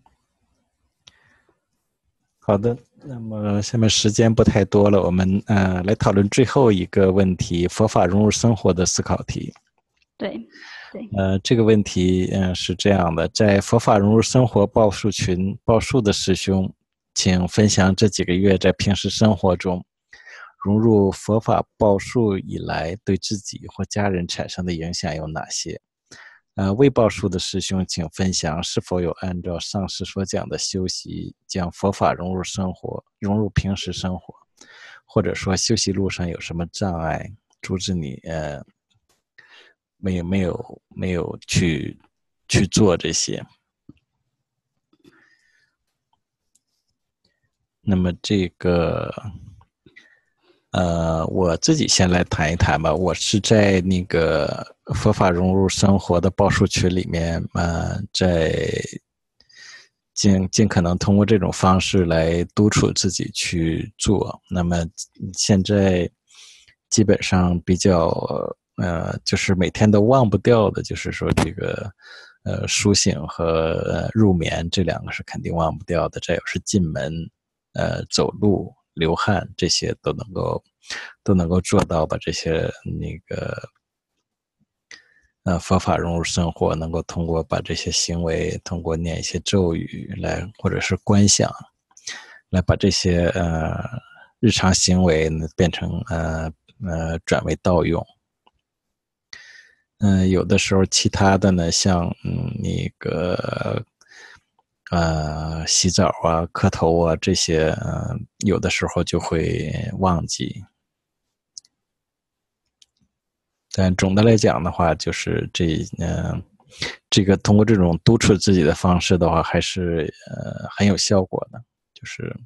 好的，那么下面时间不太多了，我们来讨论最后一个问题：佛法融入生活的思考题。 对， 这个问题是这样的，在佛法融入生活报数群报数的师兄，请分享这几个月在平时生活中融入佛法报数以来对自己或家人产生的影响有哪些？未报数的师兄请分享是否有按照上师所讲的修习，将佛法融入生活，融入平时生活，或者说修习路上有什么障碍阻止你没有去做这些。那么这个我自己先来谈一谈吧。我是在那个佛法融入生活的报数群里面，在尽可能通过这种方式来督促自己去做。那么现在基本上比较就是每天都忘不掉的，就是说这个苏醒和入眠这2个是肯定忘不掉的。再有是进门走路流汗，这些都能够做到，把这些那个佛法融入生活，能够通过把这些行为，通过念一些咒语来，或者是观想，来把这些日常行为变成转为道用。有的时候其他的呢，像那个洗澡啊、磕头啊这些，有的时候就会忘记。但总的来讲的话，就是这个通过这种督促自己的方式的话，还是很有效果的。就是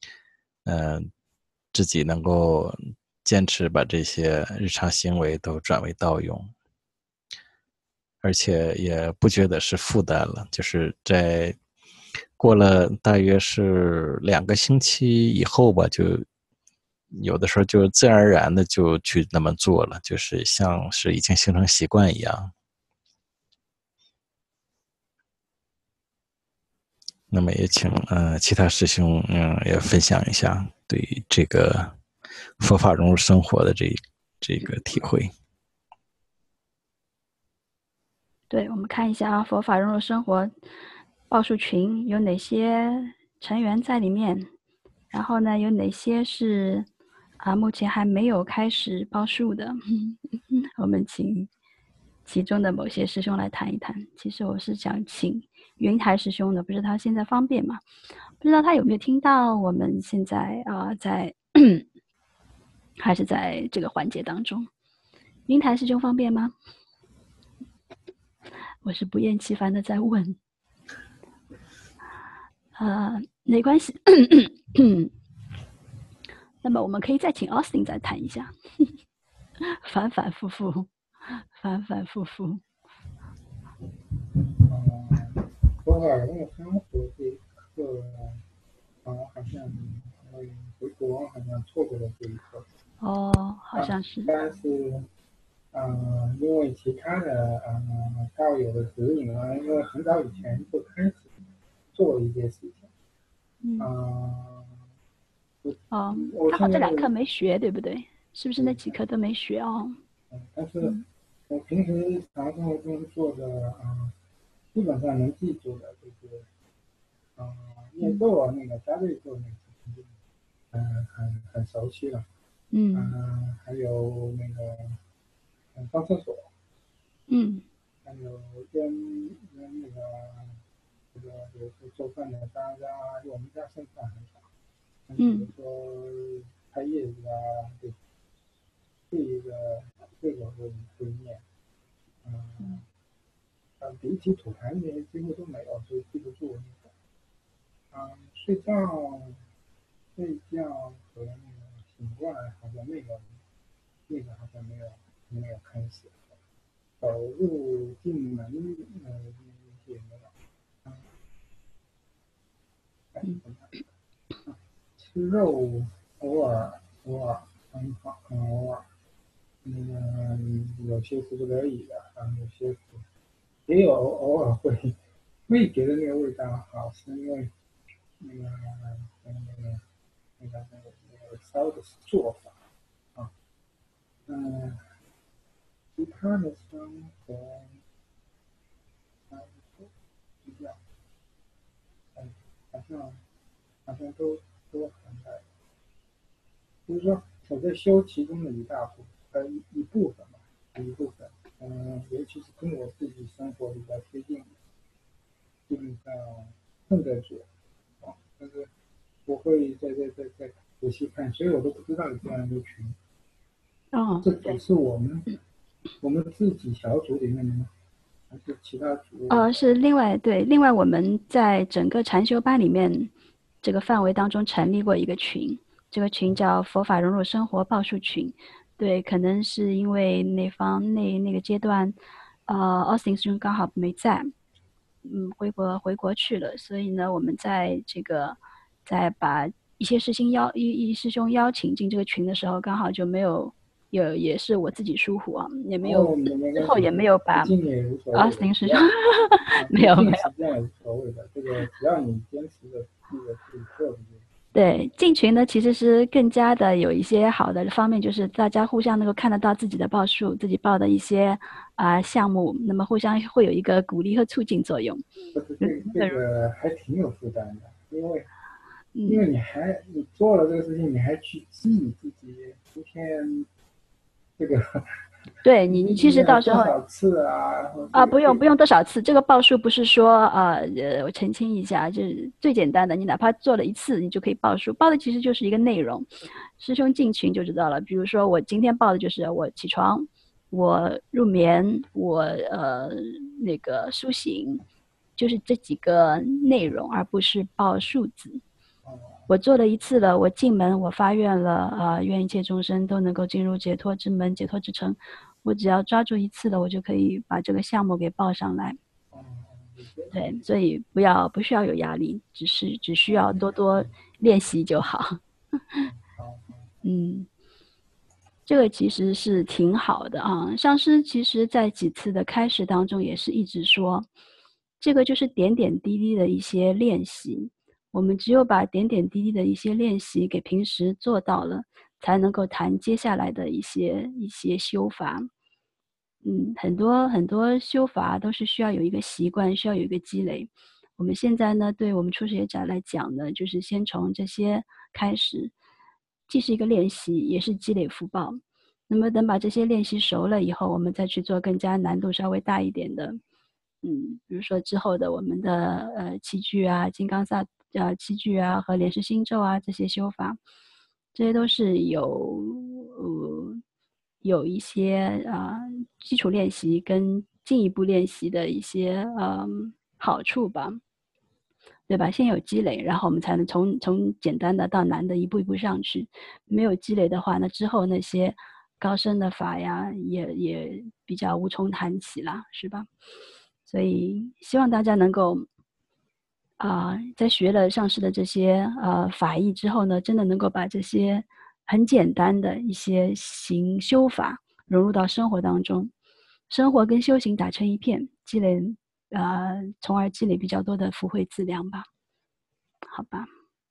自己能够坚持把这些日常行为都转为道用，而且也不觉得是负担了。就是在过了大约是2个星期以后吧，就有的时候就自然而然的就去那么做了，就是像是已经形成习惯一样。那么也请其他师兄也分享一下对这个佛法融入生活的这个体会。 对，我们看一下佛法融入生活报数群有哪些成员在里面，然后呢，有哪些是目前还没有开始报数的？我们请其中的某些师兄来谈一谈。其实我是想请云台师兄的，不知道他现在方便吗？不知道他有没有听到我们现在在还是在这个环节当中。云台师兄方便吗？我是不厌其烦的在问。没关系。那么我们可以再请 Austin 再谈一下。反反复复。 佛法人的生活这一课，好像回国好像错过了这一课。 好像是。 但是，因为其他的道友的指引啊，因为很早以前就开始做一些事情。 刚好这2课没学，对不对？是不是那几课都没学哦？ 但是我平时日常生活中做的基本上能记住的就是念咒啊，那个加倍咒那个很熟悉了。还有那个上厕所。还有跟那个这个比如说做饭的大家，因为我们家剩饭很少。比如说拍叶子啊，这个会念。比起吐痰那些几乎都没有，所以记不住那个。睡觉和那个醒过来好像那个好像没有开始。走路进门那些没有。吃肉偶尔很偶尔。有些是不可以的，有些是也有偶尔会觉得那个味道好，是因为那个烧的做法其他的生活比较好像都涵盖，就是说我在修其中的一部分吧，尤其是跟我自己生活比较贴近的，基本上正在做但是我会再仔细看，所以我都不知道有这样一个群。这只是我们自己小组里面的吗？还是其他组？ 是另外我们在整个禅修班里面这个范围当中成立过一个群，这个群叫佛法融入生活报数群。对，可能是因为那个阶段，Austin 师兄刚好没在，回国去了，所以呢，我们在把一些师兄邀请进这个群的时候，刚好就没有。也是我自己疏忽啊，也没有之后也没有把Austin师兄没有这样无所谓的，这个只要你坚持的自己做的。 对，进群呢其实是更加的有一些好的方面，就是大家互相能够看得到自己的报数，自己报的一些项目，那么互相会有一个鼓励和促进作用。 这个还挺有负担的，因为你做了这个事情，你还去记自己今天。这个对你其实到时候多少次不用多少次，这个报数不是说我澄清一下，就是最简单的，你哪怕做了1次，你就可以报数，报的其实就是一个内容。师兄进群就知道了，比如说我今天报的就是我起床，我入眠，我那个苏醒，就是这几个内容，而不是报数字。我做了1次了，我进门，我发愿了愿一切众生都能够进入解脱之门、解脱之城。我只要抓住1次了，我就可以把这个项目给报上来。对，所以不需要有压力，只需要多多练习就好。这个其实是挺好的啊。上师其实在几次的开始当中也是一直说，这个就是点点滴滴的一些练习。我们只有把点点滴滴的一些练习给平时做到了，才能够谈接下来的一些修法。很多修法都是需要有一个习惯，需要有一个积累。 我们现在呢，对我们初学者来讲呢，就是先从这些开始，既是一个练习，也是积累福报。那么等把这些练习熟了以后，我们再去做更加难度稍微大一点的，比如说之后的我们的七句啊、金刚萨七句啊和莲师心咒啊这些修法，这些都是有一些基础练习跟进一步练习的一些好处吧，对吧？先有积累，然后我们才能从简单的到难的一步一步上去。没有积累的话，那之后那些高深的法呀，也比较无从谈起了，是吧？所以希望大家能够在学了上师的这些法义之后呢，真的能够把这些很简单的一些修法融入到生活当中，生活跟修行打成一片，积累从而积累比较多的福慧资粮吧，好吧？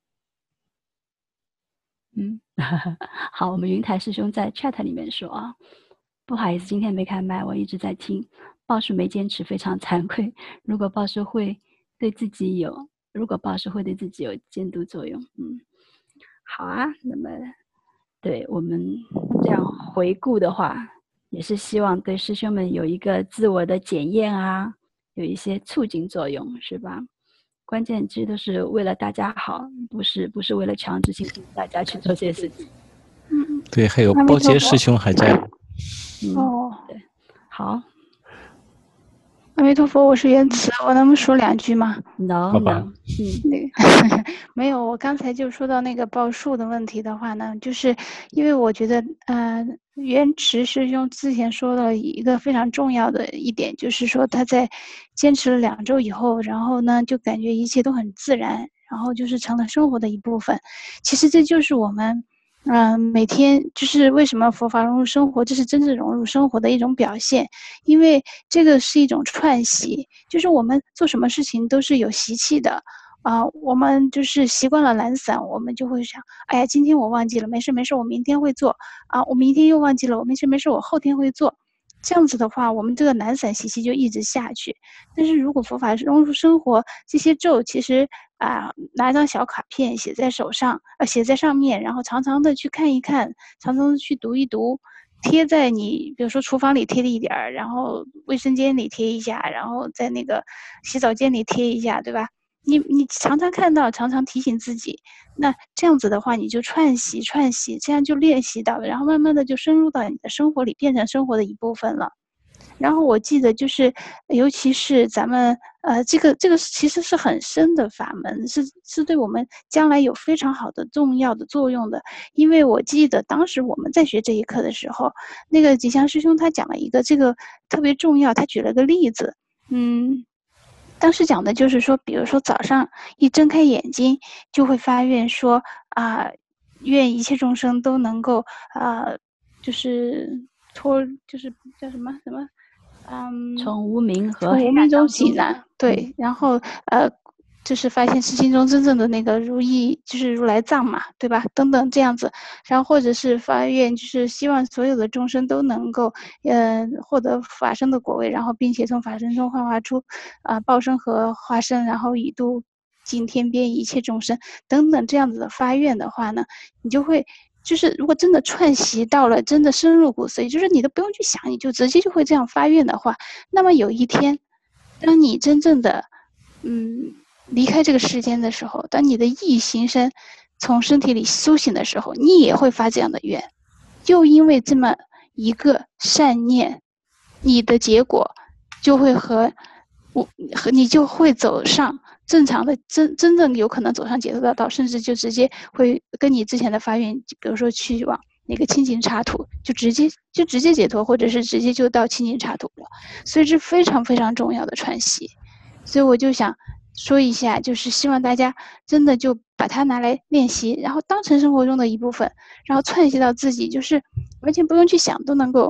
好，我们云台师兄在 chat 里面说啊，不好意思，今天没开麦，我一直在听。报数没坚持，非常惭愧。如果报数会对自己有监督作用，好啊。那么，对我们这样回顾的话，也是希望对师兄们有一个自我的检验啊，有一些促进作用，是吧？关键其实都是为了大家好，不是为了强制性大家去做这些事情。 对，还有包杰师兄还在。 对，好。 阿弥陀佛，我是元慈，我能不能说2句吗？ 能。 没有，我刚才就说到那个报数的问题的话呢，就是因为我觉得，元慈师兄之前说了一个非常重要的一点，就是说他在坚持了2周以后，然后呢就感觉一切都很自然，然后就是成了生活的一部分。其实这就是我们。每天就是为什么佛法融入生活，这是真正融入生活的一种表现，因为这个是一种串习，就是我们做什么事情都是有习气的我们就是习惯了懒散，我们就会想，哎呀，今天我忘记了，没事没事，我明天会做我明天又忘记了，我没事没事，我后天会做。这样子的话，我们这个懒散习气就一直下去。但是如果佛法融入生活，这些咒其实拿一张小卡片写在手上，写在上面，然后常常的去看一看，常常的去读一读，贴在你比如说厨房里贴一点儿，然后卫生间里贴一下，然后在那个洗澡间里贴一下，对吧？你常常看到，常常提醒自己，那这样子的话，你就串习，这样就练习到了，然后慢慢的就深入到你的生活里，变成生活的一部分了。然后我记得就是，尤其是咱们这个其实是很深的法门，是对我们将来有非常好的重要的作用的。因为我记得当时我们在学这一课的时候，那个吉祥师兄他讲了一个这个特别重要，他举了个例子，当时讲的就是说，比如说早上一睁开眼睛，就会发愿说愿一切众生都能够就是就是叫什么从无明和从无明中起来，对，然后就是发现是心中真正的那个如意，就是如来藏嘛，对吧？等等这样子，然后或者是发愿，就是希望所有的众生都能够获得法身的果位，然后并且从法身中幻化出报身和化身，然后以度尽天边一切众生等等这样子的发愿的话呢，你就会。就是如果真的串习到了真的深入骨髓，就是你都不用去想，你就直接就会这样发愿的话，那么有一天，当你真正的离开这个世间的时候，当你的意行身从身体里苏醒的时候，你也会发这样的愿。就因为这么一个善念，你的结果就会和你就会走上正常的真正有可能走上解脱大道，甚至就直接会跟你之前的发愿，比如说去往那个清净刹土，就直接解脱，或者是直接就到清净刹土了。所以这非常非常重要的串习。所以我就想说一下，就是希望大家真的就把它拿来练习，然后当成生活中的一部分，然后串习到自己，就是完全不用去想，都能够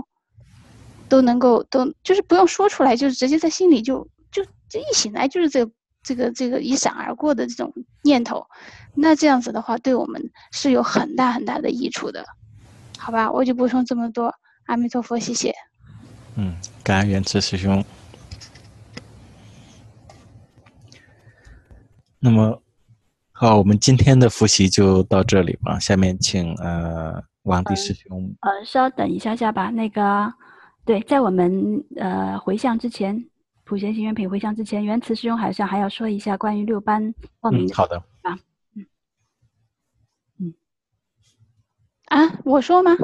就是不用说出来，就是直接在心里就一醒来就是这个一闪而过的这种念头，那这样子的话对我们是有很大很大的益处的，好吧？我就补充这么多，阿弥陀佛，谢谢。 感恩元慈师兄。 那么好，我们今天的复习就到这里吧。下面请王迪师兄。 稍等一下吧。那个，对，在我们回向之前，普贤行愿品回向之前，元慈师兄好像还要说一下关于6班报名的。 好的。 我说吗？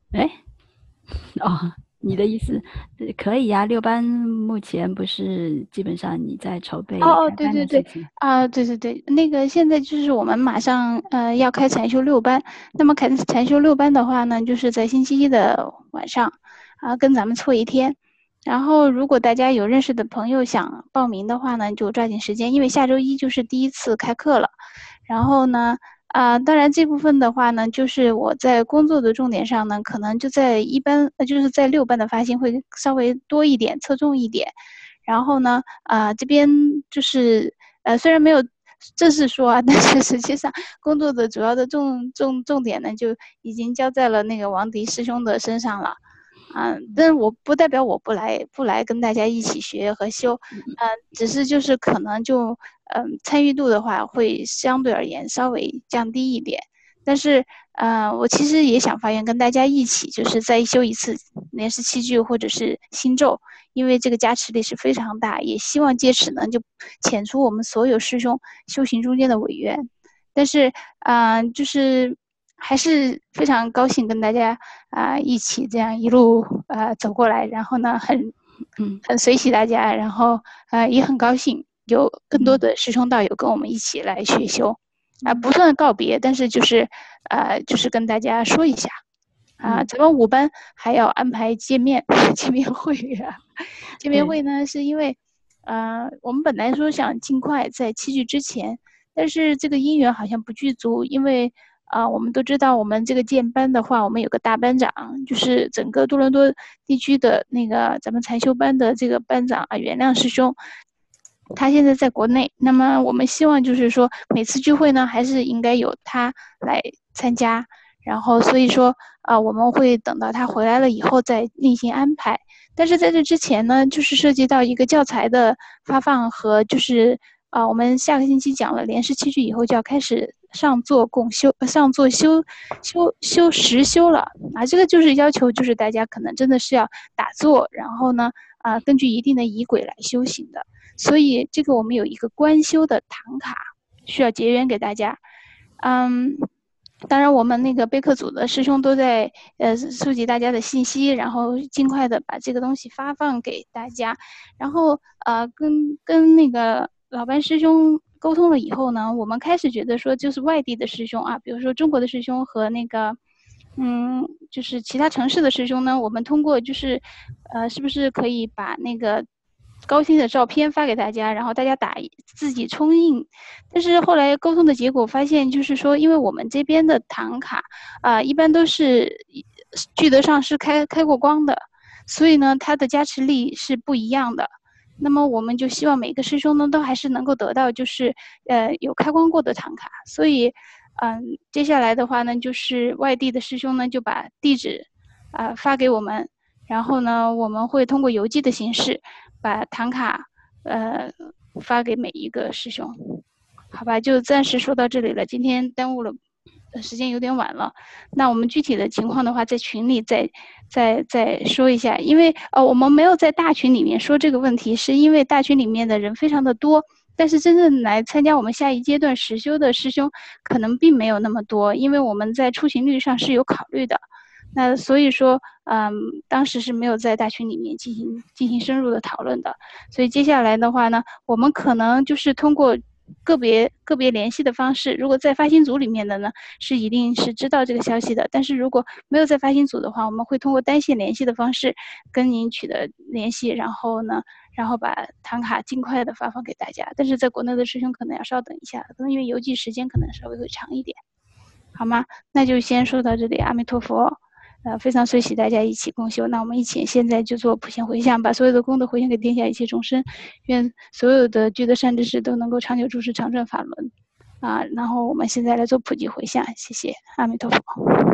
你的意思可以呀？6班目前不是基本上你在筹备对对对对对，那个现在就是我们马上要开禅修6班，那么禅修6班的话呢，就是在星期一的晚上跟咱们错一天。然后如果大家有认识的朋友想报名的话呢，就抓紧时间，因为下周一就是第1次开课了。然后呢当然这部分的话呢，就是我在工作的重点上呢，可能就在就是在6班的发心会稍微多一点，侧重一点。然后呢这边就是虽然没有正式说但是实际上工作的主要的重点呢，就已经交在了那个王迪师兄的身上了。但是我不代表我不来跟大家一起学和修，只是就是可能就参与度的话会相对而言稍微降低一点。但是我其实也想发愿跟大家一起，就是再修一次莲师七句或者是心咒，因为这个加持力是非常大，也希望借此呢就遣除我们所有师兄修行中间的违缘。但是就是还是非常高兴跟大家一起这样一路走过来，然后呢很随喜大家，然后也很高兴有更多的师兄道友跟我们一起来学修。不算告别，但是就是跟大家说一下咱们5班还要安排见面会见面会呢是因为我们本来说想尽快在7句之前，但是这个因缘好像不具足，因为我们都知道我们这个建班的话，我们有个大班长，就是整个多伦多地区的那个咱们禅修班的这个班长原谅师兄，他现在在国内。那么我们希望就是说每次聚会呢还是应该有他来参加，然后所以说我们会等到他回来了以后再另行安排。但是在这之前呢，就是涉及到一个教材的发放和就是我们下个星期讲了莲师七句以后就要开始上座实修了这个就是要求就是大家可能真的是要打坐，然后呢根据一定的仪轨来修行的。所以这个我们有一个观修的堂卡需要结缘给大家。当然我们那个备课组的师兄都在收集大家的信息，然后尽快的把这个东西发放给大家。然后跟那个老班师兄沟通了以后呢，我们开始觉得说就是外地的师兄比如说中国的师兄和那个就是其他城市的师兄呢，我们通过就是是不是可以把那个高清的照片发给大家，然后大家自己冲印。但是后来沟通的结果发现，就是说因为我们这边的堂卡一般都是聚德上是开过光的，所以呢它的加持力是不一样的。那么我们就希望每个师兄呢都还是能够得到就是有开光过的堂卡。所以接下来的话呢，就是外地的师兄呢就把地址发给我们，然后呢我们会通过邮寄的形式把堂卡发给每一个师兄。好吧，就暂时说到这里了，今天耽误了时间有点晚了。那我们具体的情况的话在群里再说一下。因为我们没有在大群里面说这个问题，是因为大群里面的人非常的多，但是真正来参加我们下一阶段实修的师兄可能并没有那么多，因为我们在出勤率上是有考虑的。那所以说当时是没有在大群里面进行深入的讨论的。所以接下来的话呢，我们可能就是通过个别联系的方式，如果在发心组里面的呢是一定是知道这个消息的，但是如果没有在发心组的话，我们会通过单线联系的方式跟您取得联系，然后把堂卡尽快的发放给大家。但是在国内的师兄可能要稍等一下，可能因为邮寄时间可能稍微会长一点，好吗？那就先说到这里，阿弥陀佛。非常随喜大家一起共修。那我们一起现在就做普贤回向，把所有的功德回向给天下一切众生，愿所有的具德善知识都能够长久住持常转法轮然后我们现在来做普济回向，谢谢，阿弥陀佛。